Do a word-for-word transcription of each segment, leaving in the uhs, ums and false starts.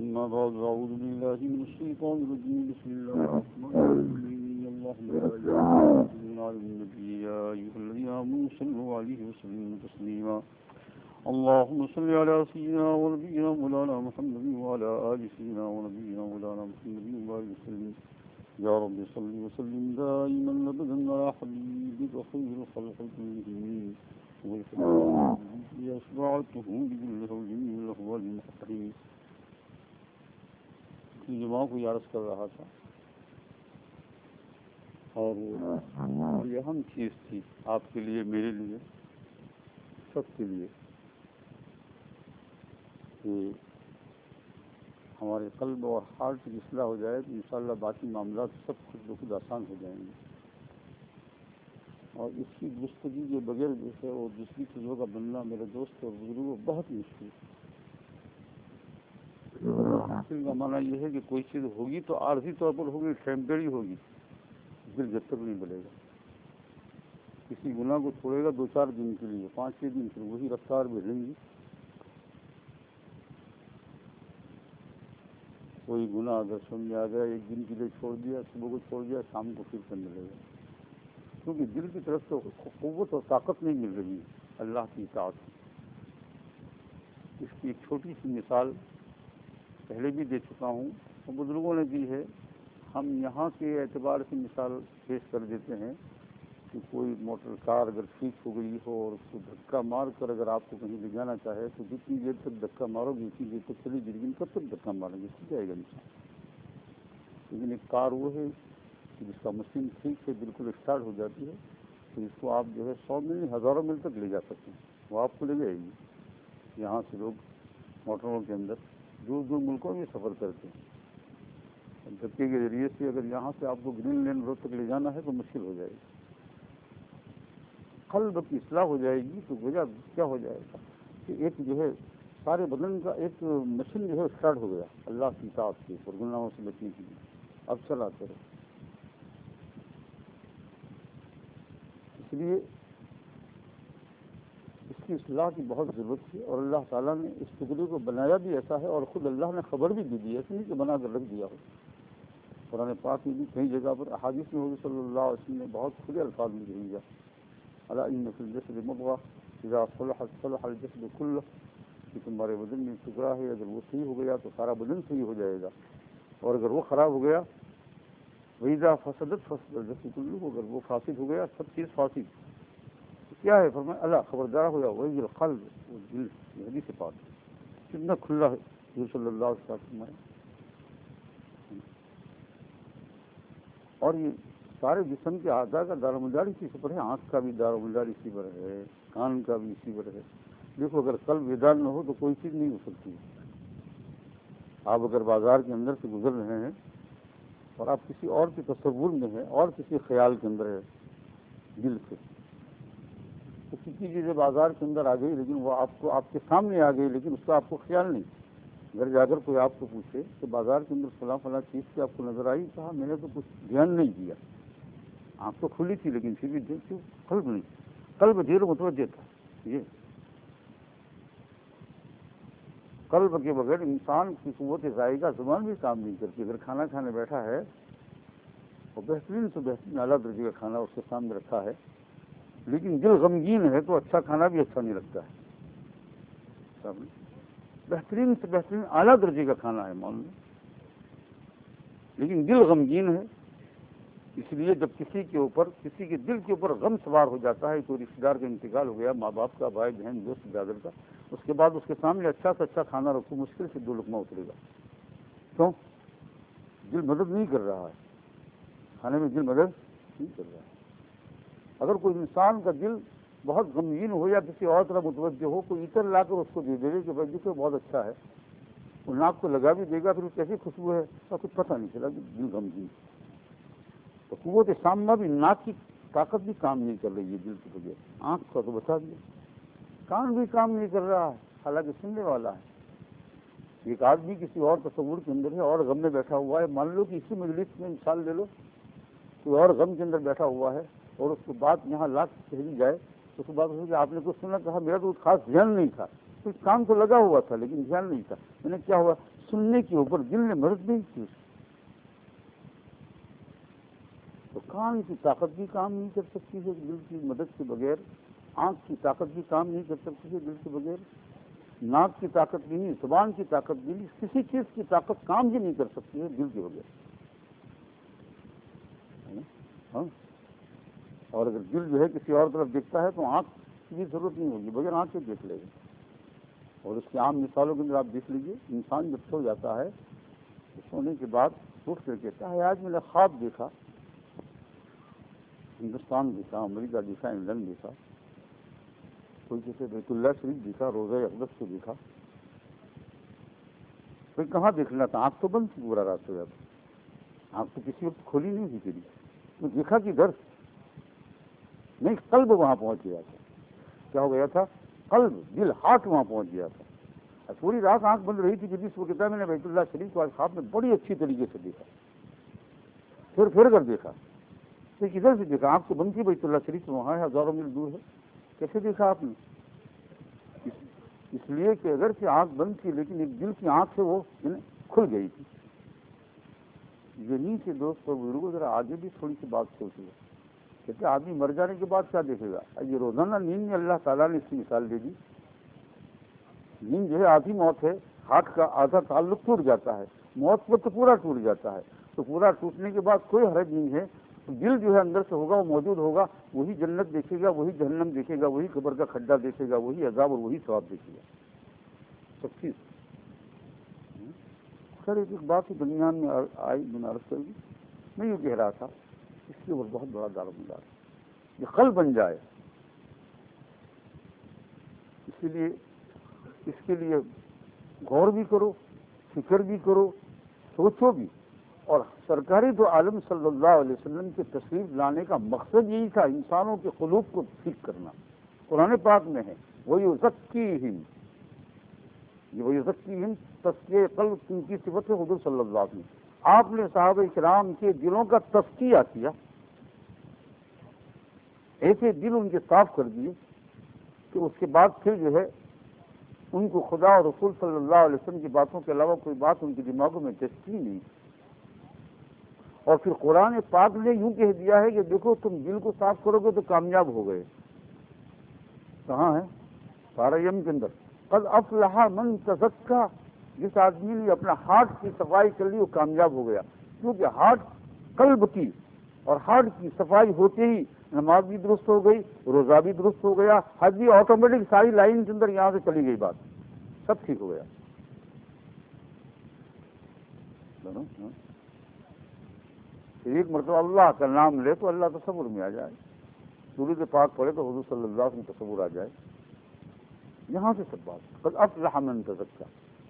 أما بعد أعوذ بالله من الشيطان الرجيم بسم الله الرحمن الرحيم اللهم صل على النبي يا أيها الذين آمنوا صلوا عليه وسلموا تسليما اللهم صل على سيدنا ونبينا مولانا محمد وعلى آل سيدنا ونبينا مولانا محمد وعلى وسلم يا رب صل وسلم دائما أبدا على حبيبك خير الخلق كلهم وشفاعته بكل حول الأحوال المحترمين. جماعوں کو عرض کر رہا تھا اور یہ اہم چیز تھی آپ کے لیے، میرے لیے، سب کے لیے، کہ ہمارے قلب اور ہارٹ کی اصلاح ہو جائے تو انشاءاللہ باقی معاملات سب خود بخود آسان ہو جائیں گے. اور اس کی گفتگو کے بغیر جو ہے وہ دوسری چیزوں کا بننا میرے دوست اور بزرگوں بہت مشکل ہے. مشکل کا معنی یہ ہے کہ کوئی چیز ہوگی تو عارضی طور پر ہوگی، ٹیمپریری ہوگی، دل جب تک نہیں بڑھے گا. کسی گناہ کو چھوڑے گا دو چار دن کے لیے، پانچ چھ دن پھر وہی رفتار میں رہیں گی. کوئی گناہ اگر سن میں آ گیا، ایک دن کے لیے چھوڑ دیا، صبح کو چھوڑ دیا، شام کو پھر کرنے لگے گا، کیونکہ دل کی طرف سے قوت اور طاقت نہیں مل رہی ہے اللہ کی اطاعت. اس کی ایک چھوٹی سی مثال پہلے بھی دے چکا ہوں اور بزرگوں نے دی ہے. ہم یہاں کے اعتبار سے مثال پیش کر دیتے ہیں کہ کوئی موٹر کار اگر ٹھیک ہو گئی ہو اور اس کو دھکا مار کر اگر آپ کو کہیں لے جانا چاہے تو جتنی دیر تک دھکا مارو گے اتنی دیر تک چلی جائے گی. کب تک دھکا ماریں گے؟ سیکھ جائے گا انسان. لیکن ایک کار وہ ہے جس کا مشین ٹھیک سے بالکل اسٹارٹ ہو جاتی ہے تو اس کو آپ جو ہے سو میل ہزاروں میل تک لے جا سکتے ہیں. وہ آپ کو لے جائے گی. یہاں سے لوگ موٹروں کے اندر دور دور ملکوں میں سفر کرتے ہیں. دھکے کے ذریعے سے اگر یہاں سے آپ کو گرین لینڈ روڈ تک لے جانا ہے تو مشکل ہو جائے گی. قلب کی اصلاح ہو جائے گی تو وجہ کیا ہو جائے گا کہ ایک جو ہے سارے بدن کا ایک مشین جو ہے اسٹارٹ ہو گیا اللہ کی اطاعت سے اور گناہوں سے بچنے کے لیے. اب چلاتے رہو. اس لیے اس کی اصلاح کی بہت ضرورت ہے اور اللہ تعالیٰ نے اس ٹکڑے کو بنایا بھی ایسا ہے اور خود اللہ نے خبر بھی دی دی ہے، ایسے نہیں کہ بنا کر رکھ دیا ہو. قرآن پاک میں بھی کئی جگہ پر احادیث میں حضور صلی اللہ علیہ وسلم نے بہت کھلے الفاظ میں کہی ہے الا ان فی الجسد مضغۃ اذا صلحت صلح الجسد كله، کہ تمہارے بدن میں ٹکڑا ہے اگر وہ صحیح ہو گیا تو سارا بدن صحیح ہو جائے گا، اور اگر وہ خراب ہو گیا وَإِذَا فَسَدَتْ فَسَدَ الْجَسَدُ كُلُّهُ، اگر وہ فاسد ہو گیا سب چیز فاسد. کیا ہے فرمایا اللہ خبردار ہو جاؤ وہی القلب، وہ دل. حدیث سے پاک کتنا کھلا ہے حضور صلی اللہ علیہ وسلم. اور یہ سارے جسم کے اعضاء کا دار و مدار اسی پر ہے. آنکھ کا بھی دار و مدار اسی پر ہے، کان کا بھی اسی پر ہے. دیکھو اگر قلب بیدار نہ ہو تو کوئی چیز نہیں ہو سکتی. آپ اگر بازار کے اندر سے گزر رہے ہیں اور آپ کسی اور کے تصور میں ہیں اور کسی خیال کے اندر ہے دل سے، تو کسی چیزیں بازار کے اندر آ گئی لیکن وہ آپ کو آپ کے سامنے آ گئی لیکن اس کا آپ کو خیال نہیں. گھر جا کر کوئی آپ کو پوچھے کہ بازار کے اندر فلاں فلاں چیز کی آپ کو نظر آئی، کہا میں نے تو کچھ دھیان نہیں دیا. آنکھ تو کھلی تھی لیکن پھر بھی دیکھ قلب نہیں. قلب دیر متوجہ تھا. یہ قلب کے بغیر انسان کی قوت ذائقہ زبان بھی کام نہیں کرتی. اگر کھانا کھانے بیٹھا ہے اور بہترین سے بہترین اعلیٰ درجے کا کھانا اس کے سامنے رکھا ہے لیکن دل غمگین ہے تو اچھا کھانا بھی اچھا نہیں لگتا ہے. بہترین سے بہترین اعلیٰ درجے کا کھانا ہے مان لو لیکن دل غمگین ہے. اس لیے جب کسی کے اوپر کسی کے دل کے اوپر غم سوار ہو جاتا ہے، کوئی رشتے دار کا انتقال ہو گیا، ماں باپ کا، بھائی بہن، دوست برادر کا، اس کے بعد اس کے سامنے اچھا سے اچھا کھانا رکھو مشکل سے دو لقمہ اترے گا. کیوں؟ دل مدد نہیں کر رہا ہے. کھانے میں دل مدد نہیں کر رہا ہے. اگر کوئی انسان کا دل بہت غمگین ہو یا کسی اور طرح متوجہ ہو، کوئی عطر لا کر اس کو دے دے کہ بھائی دیکھو بہت اچھا ہے، وہ ناک کو لگا بھی دے گا، پھر کیسی خوشبو ہے اس کا کچھ پتہ نہیں چلا کہ دل غمگین. تو قوت سامہ بھی ناک کی طاقت بھی کام نہیں کر رہی ہے دل کے بغیر. آنکھ کا تو بتا دیا، کان بھی کام نہیں کر رہا ہے حالانکہ سننے والا ہے. ایک آدمی کسی اور تصور کے اندر ہے اور غم میں بیٹھا ہوا ہے. مان لو کہ اسی مجلس میں مثال لے لو کوئی اور غم کے اندر بیٹھا ہوا ہے اور اس کو بات یہاں لا کے کہہ دی جائے تو اس کو بات ہو کہ آپ نے کچھ سنا، کہا میرا تو خاص دھیان نہیں تھا، کچھ کام تو لگا ہوا تھا لیکن دھیان نہیں تھا. میں نے کیا ہوا سننے کے اوپر دل نے مدد نہیں کی، تو کان کی طاقت بھی کام نہیں کر سکتی ہے دل کی مدد کے بغیر، آنکھ کی طاقت بھی کام نہیں کر سکتی ہے دل کے بغیر، ناک کی طاقت بھی نہیں، زبان کی طاقت بھی نہیں، کسی چیز کی طاقت کام بھی نہیں کر سکتی ہے دل کے بغیر۔ ہاں، اور اگر دل جو ہے کسی اور طرف دیکھتا ہے تو آنکھ کی بھی ضرورت نہیں ہوگی، بغیر آنکھ سے دیکھ لے گا۔ اور اس کی عام مثالوں کے اندر آپ دیکھ لیجیے، انسان جب سو جاتا ہے تو سونے کے بعد اٹھ کر کہتا ہے آج میں نے خواب دیکھا، ہندوستان دیکھا، امریکہ دیکھا، انگلینڈ دیکھا، کوئی جیسے بیت اللہ شریف دیکھا، روزہ اقدس کو دیکھا، کوئی کہاں دیکھنا تھا، آنکھ تو بند تھی پورا رات ہو جاتا، آنکھ تو کسی وقت کھولی نہیں تھی تیری، تو دیکھا کہ در نہیں، قلب وہاں پہنچ گیا تھا۔ کیا ہو گیا تھا؟ قلب، دل، ہاتھ وہاں پہنچ گیا تھا۔ پوری رات آنکھ بند رہی تھی، جب اس وقت میں نے بیت اللہ شریف کو آج خواب میں بڑی اچھی طریقے سے دیکھا، پھر پھر کر دیکھا، تو کدھر سے دیکھا؟ آنکھ تو بند تھی، بیت اللہ شریف وہاں ہے، ہزاروں میل دور ہے، کیسے دیکھا آپ نے؟ اس, اس لیے کہ اگر سے آنکھ بند تھی لیکن ایک دل کی آنکھ سے وہ کھل گئی تھی۔ یہیں سے دوستوں بزرگوں ذرا آگے بھی تھوڑی سی بات سوچیے، کہتے آدمی مر جانے کے بعد کیا دیکھے گا؟ یہ روزانہ نیند میں اللہ تعالیٰ نے اس کی مثال دے دی، نیند جو ہے آدھی موت ہے، ہاتھ کا آدھا تعلق ٹوٹ جاتا ہے، موت پر تو پورا ٹوٹ جاتا ہے، تو پورا ٹوٹنے کے بعد کوئی حرج نہیں ہے، دل جو ہے اندر سے ہوگا، وہ موجود ہوگا، وہی جنت دیکھے گا، وہی جہنم دیکھے گا، وہی قبر کا کھڈا دیکھے گا، وہی عذاب اور وہی ثواب دیکھے گا، سب چیز۔ سر ایک ایک بات درمیان میں آئی، میں نے عرض کر دی، میں یہ کہہ رہا تھا اس کے اوپر بہت بڑا دارمدار یہ قلب بن جائے، اسی لیے اس کے لیے غور بھی کرو، فکر بھی کرو، سوچو بھی۔ اور سرکاری دو عالم صلی اللہ علیہ وسلم کی تشریف لانے کا مقصد یہی تھا، انسانوں کے قلوب کو ٹھیک کرنا۔ قرآن پاک میں ہے وَيُزَكِّيهِمْ، یہ وَيُزَكِّيهِمْ تزکیہ قلب کی صفت ہے حضور صلی اللہ علیہ وسلم۔ آپ نے صحابہ کرام کے دلوں کا تزکیہ کیا، ایسے دل ان کے صاف کر دیے کہ اس کے بعد پھر جو ہے ان کو خدا اور رسول صلی اللہ علیہ وسلم کی باتوں کے علاوہ کوئی بات ان کے دماغوں میں دستی نہیں۔ اور پھر قرآن پاک نے یوں کہہ دیا ہے کہ دیکھو تم دل کو صاف کرو گے تو کامیاب ہو گئے۔ کہاں ہے؟ پارہ یم کے اندر قد افلح من تزکا، جس آدمی نے اپنا ہارٹ کی صفائی کر لی وہ کامیاب ہو گیا، کیونکہ ہارٹ قلب کی اور ہارٹ کی صفائی ہوتے ہی نماز بھی درست ہو گئی، روزہ بھی درست ہو گیا، حج بھی آٹومیٹک ساری لائن کے اندر یہاں سے چلی گئی، بات سب ٹھیک ہو گیا۔ ایک مرتبہ اللہ کا نام لے تو اللہ تصور میں آ جائے، درود پاک پڑھے تو حضور صلی اللہ علیہ وسلم تصور آ جائے، یہاں سے سب بات۔ قد افلح من تزکا،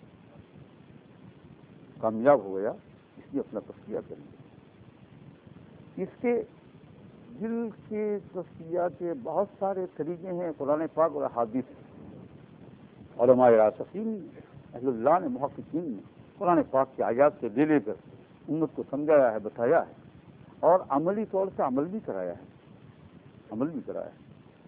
کامیاب ہو گیا، اس لیے اپنا تزکیہ کریں۔ اس کے دل کے تزکیہ کے بہت سارے طریقے ہیں قرآن پاک اور احادیث، علماء راسخین اہل اللہ نے، محققین نے قرآن پاک کے آیات سے لے لے کر امت کو سمجھایا ہے، بتایا ہے، اور عملی طور سے عمل بھی کرایا ہے، عمل بھی کرایا ہے،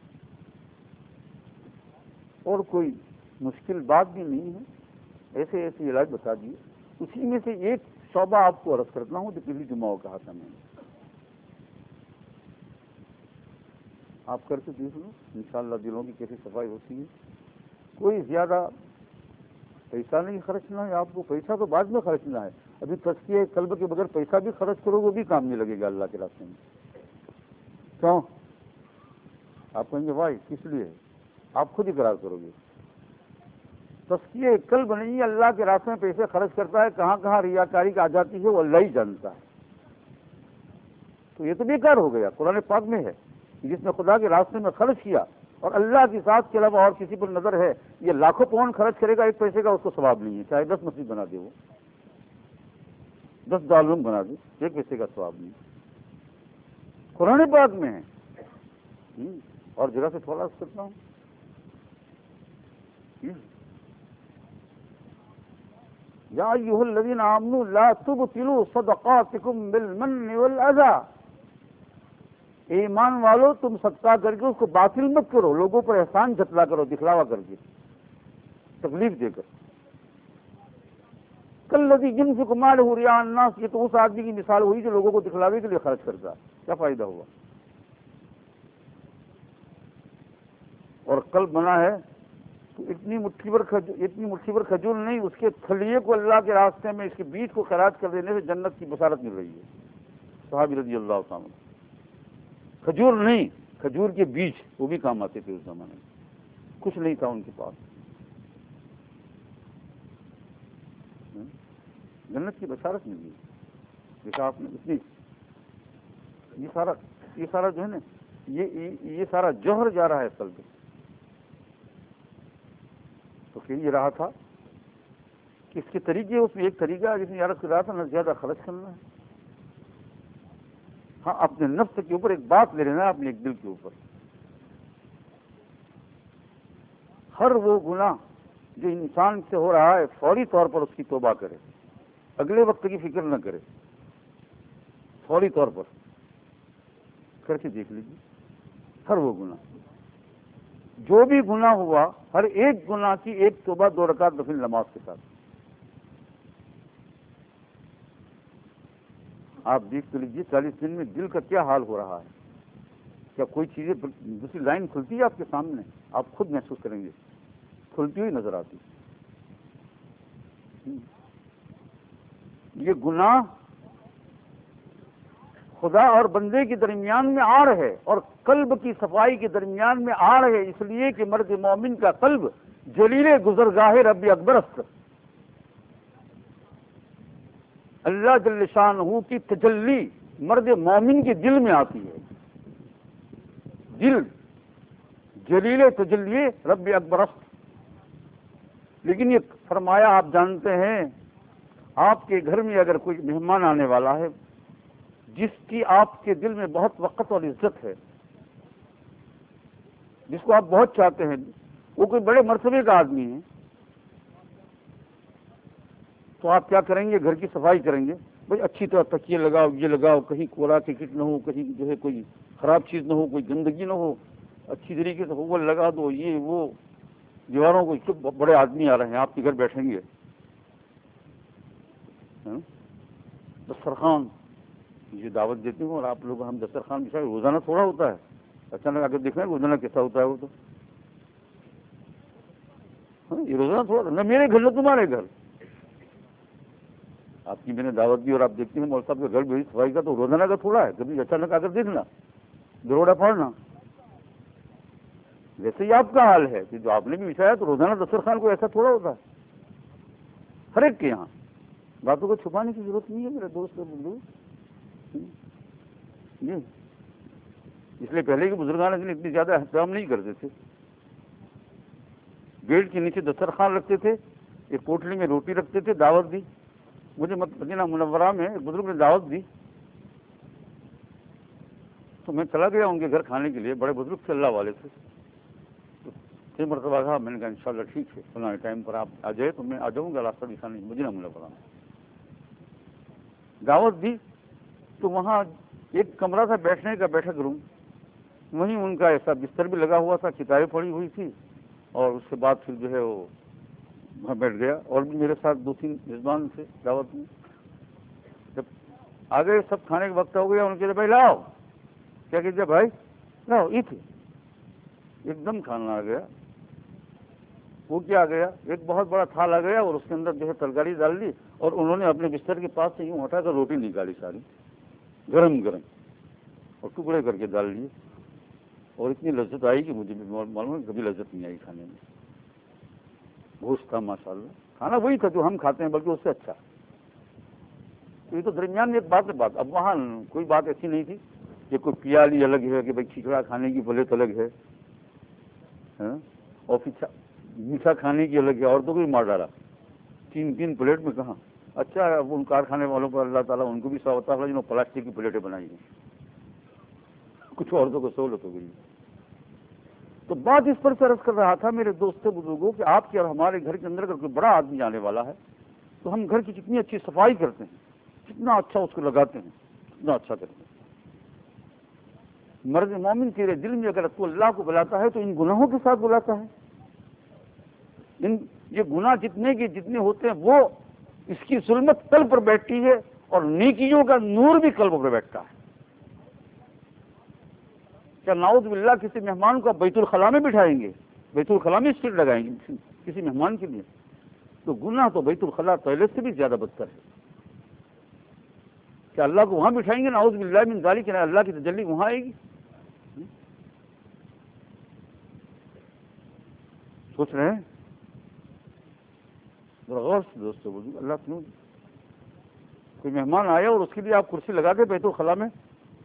اور کوئی مشکل بات بھی نہیں ہے، ایسے ایسے علاج بتا دیے۔ اسی میں سے ایک شعبہ آپ کو عرض کرتا ہوں جو پچھلی جمعہ کہا تھا میں نے، آپ کر کے دیکھ لو انشاءاللہ دلوں کی کیسی صفائی ہوتی ہے۔ کوئی زیادہ پیسہ نہیں خرچنا ہے آپ کو، پیسہ تو بعد میں خرچنا ہے، ابھی تزکیہ قلب کے بغیر پیسہ بھی خرچ کرو وہ بھی کام نہیں لگے گا اللہ کے راستے میں۔ کیوں؟ آپ کہیں گے بھائی کس لیے؟ آپ خود اقرار کرو گے۔ تزکیہ قلب نہیں اللہ کے راستے میں پیسے خرچ کرتا ہے، کہاں کہاں ریاکاری آ جاتی ہے وہ اللہ ہی جانتا ہے، تو یہ تو بیکار ہو گیا۔ قرآن پاک میں ہے جس نے خدا کے راستے میں خرچ کیا اور اللہ کی ذات کے علاوہ اور کسی پر نظر ہے، یہ لاکھوں پاؤنڈ خرچ کرے گا، ایک پیسے کا اس کو ثواب نہیں ہے، چاہے دس مسجد بنا دے، وہ دس دارالعلوم بنا دے، ایک پیسے کا ثواب نہیں۔ قرآن پاک میں ہے، اور جگہ سے تھوڑا کرتا ہوں۔ یا ایھا الذین آمنوا لا تبطلوا صدقاتکم بالمن والأذى، ایمان والو تم صدقہ کر کے اس کو باطل مت کرو، لوگوں پر احسان جتلا کرو، دکھلاوا کر کے، تکلیف دے کر۔ کالذی ينفق مالہ رئاء الناس، یہ تو اس آدمی کی مثال ہوئی جو لوگوں کو دکھلاوے کے لیے خرچ کرتا ہے، کیا فائدہ ہوا؟ اور قلب بنا ہے تو اتنی مٹھی بھر اتنی مٹھی بھر کھجور نہیں، اس کے تھلیے کو اللہ کے راستے میں اس کے بیج کو خراج کر دینے سے جنت کی بشارت مل رہی ہے۔ صحابی رضی اللہ عنہ، کھجور نہیں، کھجور کے بیج وہ بھی کام آتے تھے اس زمانے میں، کچھ نہیں تھا ان کے پاس، جنت کی بشارت مل گئی۔ دیکھا آپ نے اتنی، یہ سارا یہ سارا جو ہے نا، یہ یہ سارا جوہر جا رہا ہے قلب۔ تو پھر یہ رہا تھا کہ اس کے طریقے، اس میں ایک طریقہ ہے جس میں یارت کر رہا تھا، نہ زیادہ خرچ کرنا ہے، ہاں اپنے نفس کے اوپر ایک بات لے لینا ہے، اپنے ایک دل کے اوپر، ہر وہ گناہ جو انسان سے ہو رہا ہے فوری طور پر اس کی توبہ کرے، اگلے وقت کی فکر نہ کرے، فوری طور پر کر کے دیکھ لیجیے ہر وہ گناہ، جو بھی گناہ ہوا ہر ایک گناہ کی ایک توبہ دو رکعت نفل نماز کے ساتھ۔ آپ دیکھ تو لیجیے چالیس دن میں دل کا کیا حال ہو رہا ہے، کیا کوئی چیزیں دوسری لائن کھلتی ہے آپ کے سامنے؟ آپ خود محسوس کریں گے کھلتی ہوئی نظر آتی۔ یہ گناہ خدا اور بندے کے درمیان میں آڑ ہے، اور قلب کی صفائی کے درمیان میں آڑ ہے، اس لیے کہ مرد مومن کا قلب جلیل گزرگاہ رب اکبر است، اللہ جل شانہ کی تجلی مرد مومن کے دل میں آتی ہے، دل جلیل تجلی رب اکبر است۔ لیکن یہ فرمایا، آپ جانتے ہیں آپ کے گھر میں اگر کوئی مہمان آنے والا ہے جس کی آپ کے دل میں بہت وقت اور عزت ہے، جس کو آپ بہت چاہتے ہیں، وہ کوئی بڑے مرتبے کا آدمی ہے، تو آپ کیا کریں گے؟ گھر کی صفائی کریں گے، بھائی اچھی طرح تکیے لگاؤ، یہ لگاؤ، کہیں کوڑا ٹکٹ نہ ہو، کہیں جو ہے کوئی خراب چیز نہ ہو، کوئی گندگی نہ ہو، اچھی طریقے سے وہ لگا دو، یہ وہ دیواروں کو، بڑے آدمی آ رہے ہیں آپ کے گھر بیٹھیں گے، دسترخوان یہ دعوت دیتے ہوں، اور آپ لوگ ہم دسترخوان بچھائے، روزانہ تھوڑا ہوتا ہے، اچانک اگر دیکھیں روزانہ کیسا ہوتا ہے وہ تو، یہ روزانہ تھوڑا، نہ میرے گھر نہ تمہارے گھر، آپ کی میں نے دعوت دی اور آپ دیکھتے ہیں مول صاحب کا گھر بھی صفائی کا تو روزانہ کا تھوڑا ہے، کبھی اچانک اگر دیکھنا دروڑا پھاڑنا، ویسے ہی آپ کا حال ہے کہ جو آپ نے بھی بچھایا تو روزانہ دسترخوان کو ایسا تھوڑا ہوتا ہے ہر ایک کے یہاں، باتوں کو چھپانے کی ضرورت نہیں ہے میرے دوست بزرگ جی، اس لیے پہلے کے بزرگان اتنی زیادہ احترام نہیں کرتے تھے، بیڑ کے نیچے دسترخوان رکھتے تھے، ایک پوٹلی میں روٹی رکھتے تھے، دعوت دی، مجھے مدینہ منورہ میں ایک بزرگ نے دعوت دی تو میں چلا گیا ان کے گھر کھانے کے لیے، بڑے بزرگ سے اللہ والے تھے، چھ مرتبہ کہا، میں نے کہا انشاءاللہ ٹھیک ہے، فلاں ٹائم پر آپ آ جائے تو میں آ جاؤں گا، راستہ دکھانے مدینہ منورہ میں دعوت دی، تو وہاں ایک کمرہ تھا بیٹھنے کا، بیٹھک روم، وہیں ان کا ایسا بستر بھی لگا ہوا تھا، کتابیں پڑی ہوئی تھی، اور اس کے بعد پھر جو ہے وہ وہاں بیٹھ گیا، اور بھی میرے ساتھ دو تین میزبان تھے دعوت میں، جب آگے سب کھانے کا وقت ہو گیا، ان کے بھائی لاؤ، کیا کہتے بھائی لاؤ، یہ تھے، ایک دم کھانا آ گیا، وہ کیا آ گیا، ایک بہت بڑا تھال آ گیا، اور اس کے اندر جو ہے ترکاری ڈال دی، اور انہوں نے اپنے بستر کے پاس سے یوں ہٹا کر روٹی نکالی ساری گرم گرم، اور ٹکڑے کر کے ڈال لیے، اور اتنی لذت آئی کہ مجھے بھی معلوم ہے کبھی لذت نہیں آئی کھانے میں، گوشت تھا ماشاءاللہ، کھانا وہی تھا جو ہم کھاتے ہیں بلکہ اس سے اچھا، تو یہ تو درمیان میں ایک بات ہے بات، اب وہاں کوئی بات ایسی نہیں تھی کہ کوئی پیالی الگ ہے کہ بھائی کھچڑا کھانے کی پلیٹ الگ ہے، اور پھر میٹھا کھانے کی الگ ہے، اور تو کوئی مار ڈالا تین تین پلیٹ میں کہاں، اچھا ہے اب ان کارخانے والوں پر اللہ تعالیٰ ان کو بھی ثواب عطا فرمائے جنہوں نے پلاسٹک کی پلیٹیں بنائی ہیں، کچھ عورتوں کو سہولت ہو گئی۔ تو بات اس پر سے عرض کر رہا تھا میرے دوست بزرگوں کہ آپ کے اور ہمارے گھر کے اندر اگر کوئی بڑا آدمی آنے والا ہے تو ہم گھر کی جتنی اچھی صفائی کرتے ہیں، جتنا اچھا اس کو لگاتے ہیں، اتنا اچھا کرتے ہیں۔ مرد مومن تیرے دل میں اگر تو اللہ کو بلاتا ہے تو ان گناہوں کے ساتھ بلاتا ہے، ان یہ گناہ جتنے کے جتنے ہوتے ہیں وہ اس کی ظلمت قلب پر بیٹھتی ہے اور نیکیوں کا نور بھی قلب پر بیٹھتا ہے. کیا نعوذ باللہ کسی مہمان کو بیت الخلاء میں بٹھائیں گے, بیت الخلاء میں سیٹ لگائیں گے کسی مہمان کے لیے؟ تو گناہ تو بیت الخلاء ٹوائلٹ سے بھی زیادہ بدتر ہے. کیا اللہ کو وہاں بٹھائیں گے؟ نعوذ باللہ من ذالک, کہ اللہ کی تجلی وہاں آئے گی؟ سوچ رہے ہیں ذرا غور سے دوستو بولو, اللہ کیوں کوئی مہمان آیا اور اس کے لیے آپ کرسی لگا کے بیت الخلاء میں,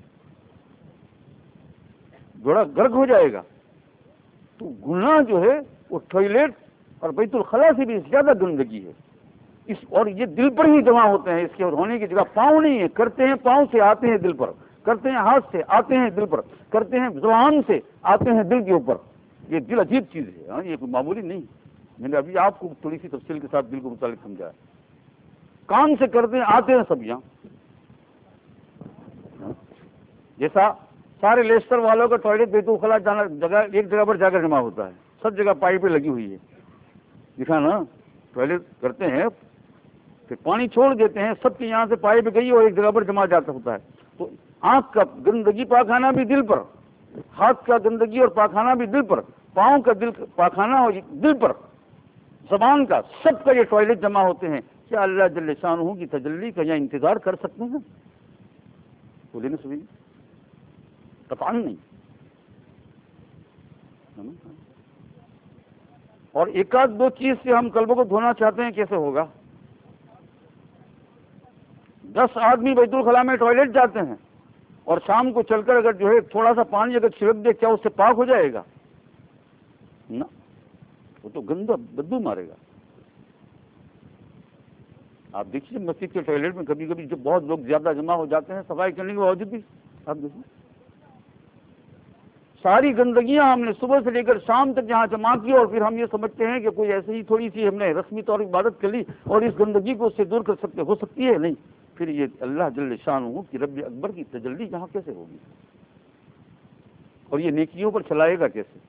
گھوڑا غرق ہو جائے گا. تو گناہ جو ہے وہ ٹوائلٹ اور بیت الخلاء سے بھی زیادہ گندگی ہے. اس اور یہ دل پر ہی جمع ہوتے ہیں, اس کے ہونے کی جگہ پاؤں نہیں ہے. کرتے ہیں پاؤں سے, آتے ہیں دل پر, کرتے ہیں ہاتھ سے, آتے ہیں دل پر, کرتے ہیں زبان سے, آتے ہیں دل کے اوپر. یہ دل عجیب چیز ہے, ہاں یہ کوئی معمولی نہیں. میں نے ابھی آپ کو تھوڑی سی تفصیل کے ساتھ دل کو متعلق سمجھایا. کام سے کرتے ہیں, آتے ہیں سب یہاں. جیسا سارے لیسٹر والوں کا ٹوائلٹ بیت الخلاء جانا جگہ ایک جگہ پر جا کر جمع ہوتا ہے, سب جگہ پائپیں لگی ہوئی ہے. دیکھا نا, ٹوائلٹ کرتے ہیں پھر پانی چھوڑ دیتے ہیں, سب کی یہاں سے پائپ گئی اور ایک جگہ پر جمع جاتا ہوتا ہے. تو آنکھ کا گندگی پاخانہ بھی دل پر, ہاتھ کا گندگی اور پاخانہ بھی دل پر, پاؤں کا دل پاخانہ اور دل پر, زبان کا, سب کا یہ ٹوائلٹ جمع ہوتے ہیں. کیا اللہ جل شانہ کی تجلی کا یہاں انتظار کر سکتے ہیں؟ بولے نا سبھی, قطعاً نہیں. اور ایک آدھ دو چیز سے ہم قلبوں کو دھونا چاہتے ہیں, کیسے ہوگا؟ دس آدمی بیت الخلاء میں ٹوائلٹ جاتے ہیں اور شام کو چل کر اگر جو ہے تھوڑا سا پانی اگر چھڑک دے, کیا اس سے پاک ہو جائے گا؟ نہ, وہ تو گندا بدبو مارے گا. آپ دیکھیے مسجد کے ٹوائلٹ میں کبھی کبھی جب بہت لوگ زیادہ جمع ہو جاتے ہیں, صفائی کرنے کے باوجود بھی آپ دیکھیے ساری گندگیاں ہم نے صبح سے لے کر شام تک یہاں جمع کی, اور پھر ہم یہ سمجھتے ہیں کہ کوئی ایسے ہی تھوڑی سی ہم نے رسمی طور پر عبادت کر لی اور اس گندگی کو اس سے دور کر سکتے ہو سکتی ہے. نہیں, پھر یہ اللہ جل شانہ کی رب اکبر کی تجلی یہاں کیسے ہوگی, اور یہ نیکیوں پر چلائے گا کیسے؟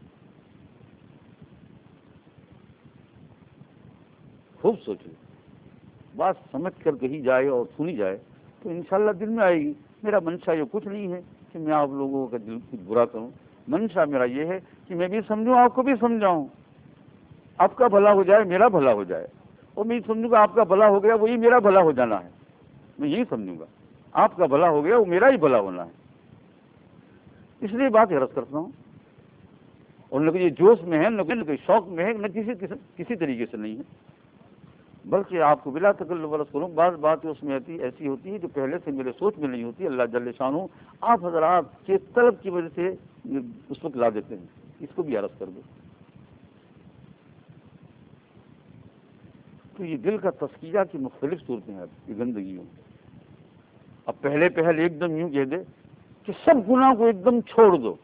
خوب سوچو, بات سمجھ کر کہی جائے اور سنی جائے تو انشاءاللہ دل میں آئے گی. میرا منشا یہ کچھ نہیں ہے کہ میں آپ لوگوں کا دل کچھ برا کروں. منشا میرا یہ ہے کہ میں بھی سمجھوں, آپ کو بھی سمجھاؤں, آپ کا بھلا ہو جائے, میرا بھلا ہو جائے. اور میں سمجھوں گا آپ کا بھلا ہو گیا, وہی میرا بھلا ہو جانا ہے. میں یہی سمجھوں گا آپ کا بھلا ہو گیا, وہ میرا ہی بھلا ہونا ہے. اس لیے بات عرض کرتا ہوں. اور نہ یہ جوش میں ہے, نہ کوئی شوق میں ہے, نہ کسی کسی طریقے سے نہیں ہے, بلکہ آپ کو بلا تکلف ورس کروں. بعض باتیں اس میں آتی ایسی ہوتی ہے جو پہلے سے میرے سوچ میں نہیں ہوتی. اللہ جل شانہ آپ حضرات کے طلب کی وجہ سے اس وقت لا دیتے ہیں. اس کو بھی عرض کر دو. تو یہ دل کا تزکیہ کی مختلف صورتیں ہیں. یہ گندگیوں اب پہلے پہل ایک دم یوں کہہ دے کہ سب گناہ کو ایک دم چھوڑ دو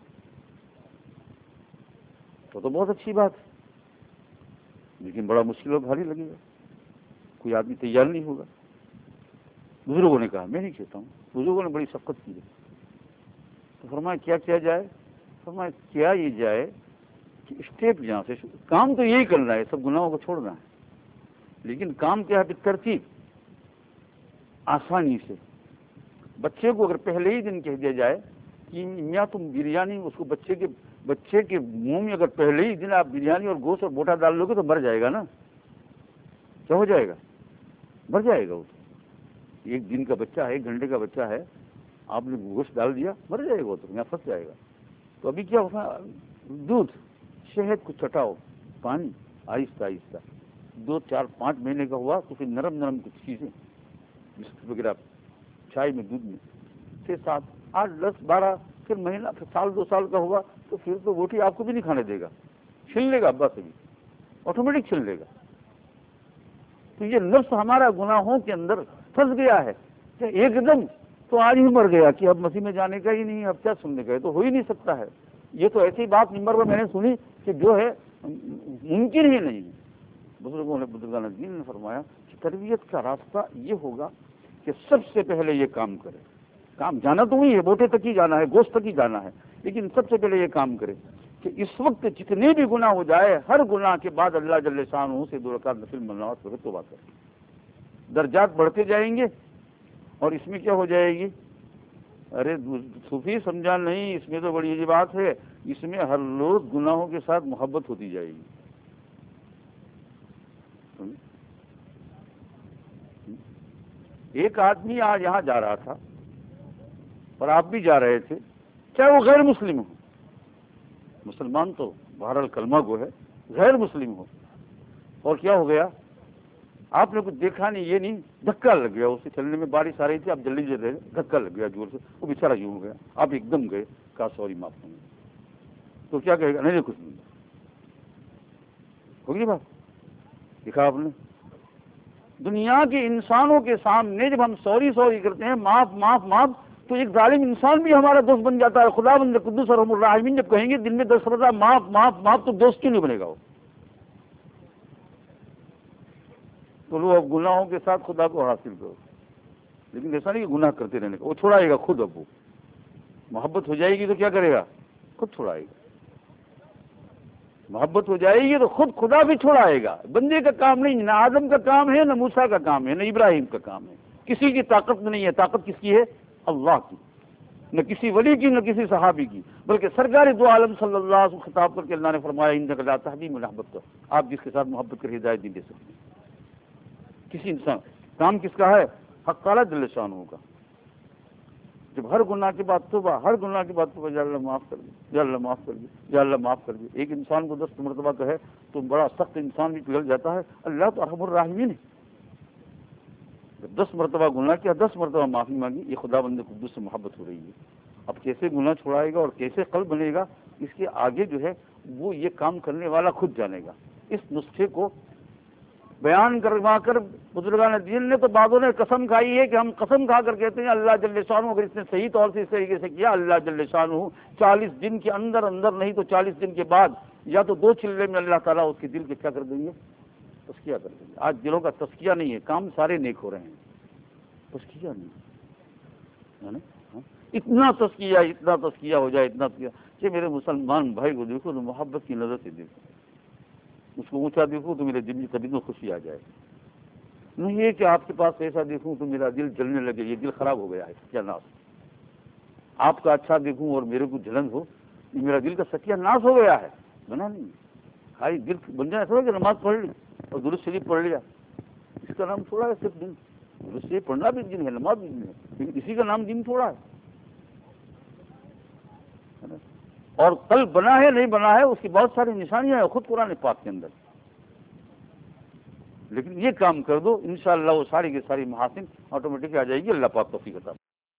تو تو بہت اچھی بات ہے, لیکن بڑا مشکل اور بھاری لگے گا. کوئی آدمی تیار نہیں ہوگا. بزرگوں نے کہا, میں نہیں کہتا ہوں, بزرگوں نے بڑی شفقت کی ہے. تو فرمایا کیا کیا جائے؟ فرمایا کیا یہ جائے کہ اسٹیپ یہاں سے کام تو یہی کرنا ہے, سب گناہوں کو چھوڑنا ہے, لیکن کام کیا ہے؟ ترتیب, آسانی سے. بچے کو اگر پہلے ہی دن کہہ دیا جائے کہ میاں تم بریانی, اس کو بچے کے بچے کے منہ میں اگر پہلے ہی دن آپ بریانی اور گوشت اور بوٹا ڈال لو گے تو مر جائے گا نا. کیا ہو جائے گا؟ مر جائے گا. وہ ایک دن کا بچہ ہے, ایک گھنٹے کا بچہ ہے, آپ نے گوشت ڈال دیا, مر جائے گا. وہ تو یہاں پھنس جائے گا. تو ابھی کیا ہوگا؟ دودھ, شہد کو چٹاؤ, پانی آہستہ آہستہ, دو چار پانچ مہینے کا ہوا تو پھر نرم نرم کچھ چیزیں, بسکٹ وغیرہ, چائے میں, دودھ میں, پھر سات آٹھ دس بارہ, پھر مہینہ, پھر سال دو سال کا ہوا تو پھر تو روٹی آپ کو بھی نہیں کھانے دے گا, چھین لے گا ابا سے بھی, آٹومیٹک چھین لے گا. تو یہ نفس ہمارا گناہوں کے اندر پھنس گیا ہے کہ ایک دم تو آج ہی مر گیا کہ اب مسیح میں جانے کا ہی نہیں, اب کیا سننے کا ہے, تو ہو ہی نہیں سکتا ہے. یہ تو ایسی بات نمبر پر میں نے سنی کہ جو ہے ممکن ہی نہیں. بزرگوں نے بزرگان دین نے فرمایا کہ تربیت کا راستہ یہ ہوگا کہ سب سے پہلے یہ کام کرے. کام جانا تو وہی ہے, بوٹے تک ہی جانا ہے, گوشت تک ہی جانا ہے, لیکن سب سے پہلے یہ کام کرے کہ اس وقت جتنے بھی گناہ ہو جائے, ہر گناہ کے بعد اللہ جل شانہ سے دو رکعت نفل مناوت کرے, توبہ کرے. درجات بڑھتے جائیں گے اور اس میں کیا ہو جائے گی؟ ارے صوفی سمجھا نہیں، اس میں تو بڑی عجیب بات ہے، اس میں ہر روز گناہوں کے ساتھ محبت ہوتی جائے گی۔ ایک آدمی آج یہاں جا رہا تھا اور آپ بھی جا رہے تھے، چاہے وہ غیر مسلم ہو، مسلمان تو بہرحال کلمہ گو ہے، غیر مسلم ہو، اور کیا ہو گیا؟ آپ نے کچھ دیکھا نہیں، یہ نہیں، دھکا لگ گیا اسے، چلنے میں بارش آ رہی تھی، آپ جلدی جل رہے، دھکا لگ گیا زور سے، وہ بےچارہ یوں ہو گیا، آپ ایک دم گئے، کہا سوری معاف کریں، تو کیا کہے گا؟ نہیں نہیں کچھ نہیں ہوگی بات، دیکھا آپ نے؟ دنیا کے انسانوں کے سامنے جب ہم سوری سوری کرتے ہیں، معاف معاف معاف، تو ایک ظالم انسان بھی ہمارا دوست بن جاتا ہے۔ خدا بند قدوس ارحم الراحمین جب کہیں گے دن میں دس مرتبہ معاف معاف معاف، تو دوست کیوں نہیں بنے گا وہ؟ تو لو اب گناہوں کے ساتھ خدا کو حاصل کرو، لیکن ایسا نہیں کہ گناہ کرتے رہنے کا، وہ چھوڑائے گا خود، اب وہ محبت ہو جائے گی تو کیا کرے گا؟ خود چھوڑائے گا، محبت ہو جائے گی تو خود خدا بھی چھوڑائے گا۔ بندے کا کام نہیں، نہ آدم کا کام ہے، نہ موسیٰ کا کام ہے، نہ ابراہیم کا کام ہے، کسی کی طاقت میں نہیں ہے، طاقت کس کی ہے؟ اللہ کی، نہ کسی ولی کی نہ کسی صحابی کی، بلکہ سرکار دو عالم صلی اللہ علیہ وسلم خطاب کر کے اللہ نے فرمایا انک لا تہدی من احببت، آپ جس کے ساتھ محبت کر ہدایت نہیں دے سکتے۔ کسی انسان کام کس کا ہے؟ حق تعالیٰ جل شانہ کا۔ جب ہر گناہ کے بعد توبہ، ہر گناہ کے بعد توبہ، یا اللہ معاف کر دے، یا اللہ معاف کر دے، یا اللہ معاف کر دے، ایک انسان کو دس مرتبہ کہے تو بڑا سخت انسان بھی پگھل جاتا ہے، اللہ تو ارحم الراحمین ہے۔ جب دس مرتبہ گناہ کیا، دس مرتبہ معافی مانگی، یہ خدا بند قدوس سے محبت ہو رہی ہے۔ اب کیسے گناہ چھڑائے گا اور کیسے قلب بنے گا، اس کے آگے جو ہے وہ یہ کام کرنے والا خود جانے گا۔ اس نسخے کو بیان کروا کر بزرگان دین نے تو بعضوں نے قسم کھائی ہے کہ ہم قسم کھا کر کہتے ہیں اللہ جل شانہ اگر اس نے صحیح طور سے اس طریقے سے کیا، اللہ جل شانہ چالیس دن کے اندر اندر نہیں تو چالیس دن کے بعد یا تو دو چلے میں اللہ تعالیٰ اس کے دل کے کیا کر دیں گے؟ تزکیہ کر دیں گے۔ آج دلوں کا تزکیہ نہیں ہے، کام سارے نیک ہو رہے ہیں، تزکیہ نہیں، اتنا تزکیہ اتنا تزکیہ ہو جائے، اتنا تزکیہ کہ میرے مسلمان بھائی کو دیکھو تو محبت کی نظر سے دیکھو، اس کو اونچا دیکھوں تو میرے دل کی طبیعت میں خوشی آ جائے، نہیں یہ کہ آپ کے پاس پیسہ دیکھوں تو میرا دل جلنے لگے، یہ دل خراب ہو گیا ہے، کیا ناس۔ آپ کا اچھا دیکھوں اور میرے کو جلن ہو، یہ میرا دل کا ستیہ ناس ہو گیا ہے، بنا نہیں۔ خالی دل بن جائے تھوڑا کہ نماز پڑھ لی اور درود شریف پڑھ لیا، اس کا نام تھوڑا ہے صرف دن، درود شریف پڑھنا بھی دن ہے، نماز بھی دن ہے، لیکن اسی کا نام دن تھوڑا ہے۔ اور قلب بنا ہے نہیں بنا ہے اس کی بہت ساری نشانیاں ہیں خود قرآن پاک کے اندر، لیکن یہ کام کر دو انشاءاللہ وہ ساری کی ساری محاسن آٹومیٹک آ جائے گی۔ اللہ پاک توفیق عطا۔